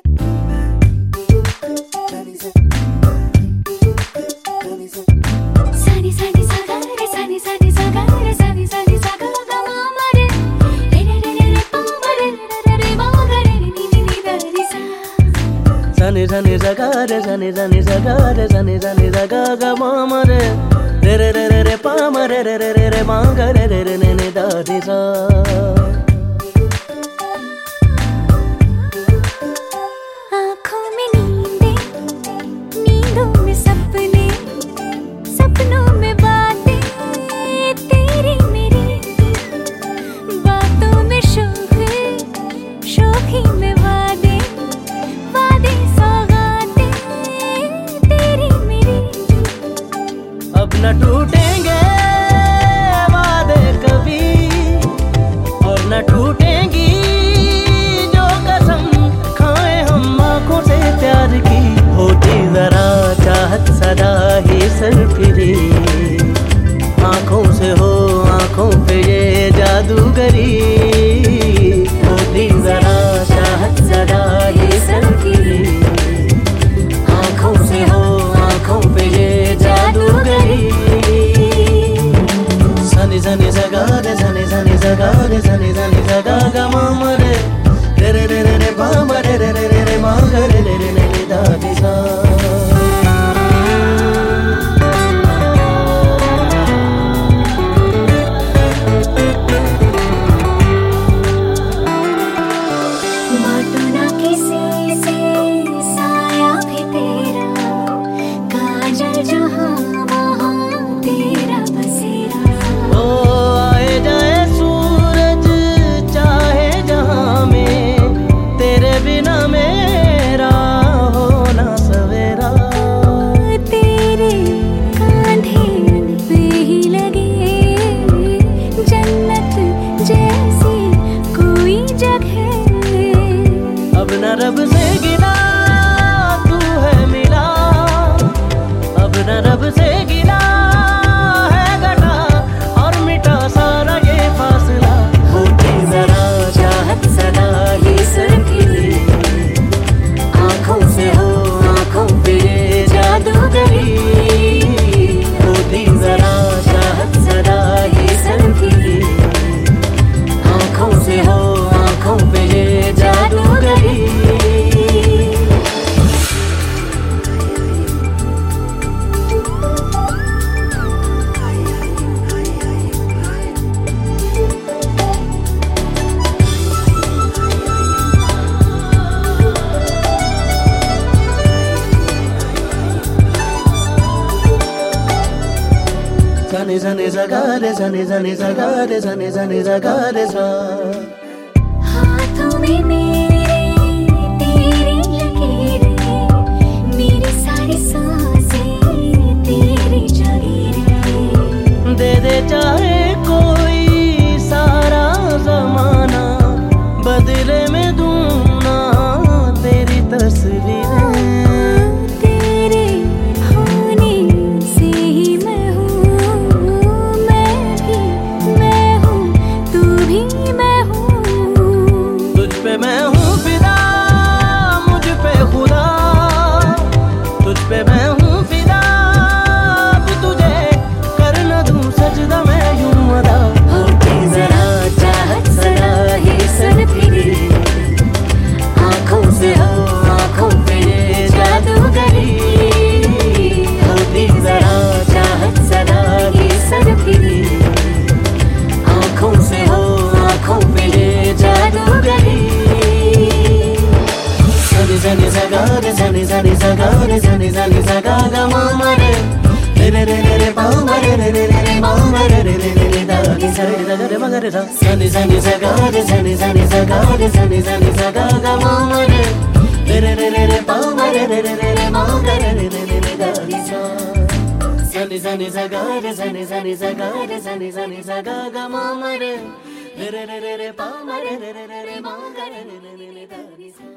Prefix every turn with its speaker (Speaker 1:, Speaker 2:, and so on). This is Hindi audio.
Speaker 1: Sani sani saga re sani sani saga re sani sani saga ga ma ma re re re re re pa ma re re re re re ma ga re re re ne ne da ni sa.
Speaker 2: आँखों में नींदें, नींदों में सपने, सपनों में बातें तेरी मेरी, बातों में शोख, शोखी में वादे, वादे सौगातें तेरी मेरी।
Speaker 1: अब न टूटेंगे वादे कभी और न टूटेंगी जो कसम खाए हम आँखों से प्यार की। होती जरा चाहत सदा ही सरफिरी, आँखों से हो आँखों पे ये जादूगरी। होती जरा चाहत सदा ही सरफिरी, आँखों से हो आँखों पे ये जादूगरी। सनी सनी सगा रे सनी सनी सगा रे सनी सनी सगा गा मा मा रे रे रे रे रे रे पा मा रे रे रे रे रे मा गा रे रे रे रे रे दा नी सा।
Speaker 2: बाटो ना किसी से साया भी तेरा, काजल जहाँ वहाँ तेरा बसेरा।
Speaker 1: ओ आए जाए सूरज चाहे जहाँ में, तेरे बिना मेरा होना सवेरा।
Speaker 2: तेरे कांधे पे ही लगे जन्नत जैसी कोई जगह।
Speaker 1: अब न रब से गिला तू है मिला, अब न रब से गिला है घटा और मिटा सारा ये फासला। होती जरा चाहत सदा ही सरफिरी, आँखों से हो आँखों पे ये जादूगरी। होती जरा चाहत सदा ही सरफिरी, आँखों से हो आँखों पे ये जादूगरी। सनी सनी सगा रे सनी सनी सगा रे सनी सनी सगा रे सा।
Speaker 2: हाथों में मेरे तेरी लकीरें, मेरी सारी सांसें तेरी जागीरें।
Speaker 1: दे दे चाहे कोई सारा जमाना, बदले में दूंगा तेरी तस्वीरें।
Speaker 2: तेरे होने से ही मैं हूँ, मैं भी मैं हूँ, तू भी मैं हूँ।
Speaker 1: तुझ पे मैं हूँ फिदा, मुझ पे खुदा, तुझ पे मैं हूँ फिदा, अब तुझे कर न दूँ सजदा मैं यूं अदा। होती जरा चाहत सदा ही सरफिरी, आँखों से हो आँखों पे ये जादूगरी। होती जरा चाहत सदा ही सरफिरी, आँखों से हो आँखों पे ये जादूगरी। सनी सनी सगा रे सनी सनी सगा रे सनी सनी सगा गा मा मा रे रे रे रे रे पा मा रे रे रे रे मा मा रे रे रे रे दा नी सा रे दा रे मा गा रे सा। सनी सनी सगा रे सनी सनी सगा रे सनी सनी सगा गा मा मा रे रे रे रे रे पा मा रे रे रे रे रे मा गा रे रे रे रे दा नी सा। सनी सनी सगा रे सनी सनी सगा रे सनी सनी सगा गा मा मा रे रे रे रे रे पा मा रे रे रे रे रे मा गा रे रे रे रे दा नी सा।